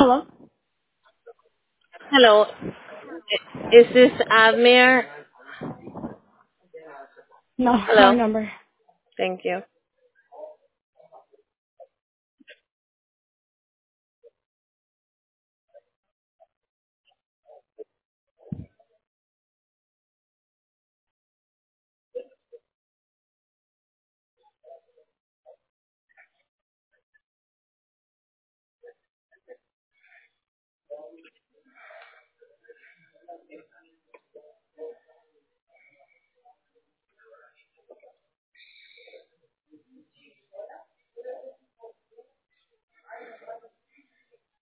Hello? Hello, is this Amir? No, wrong Hello, number. thank you.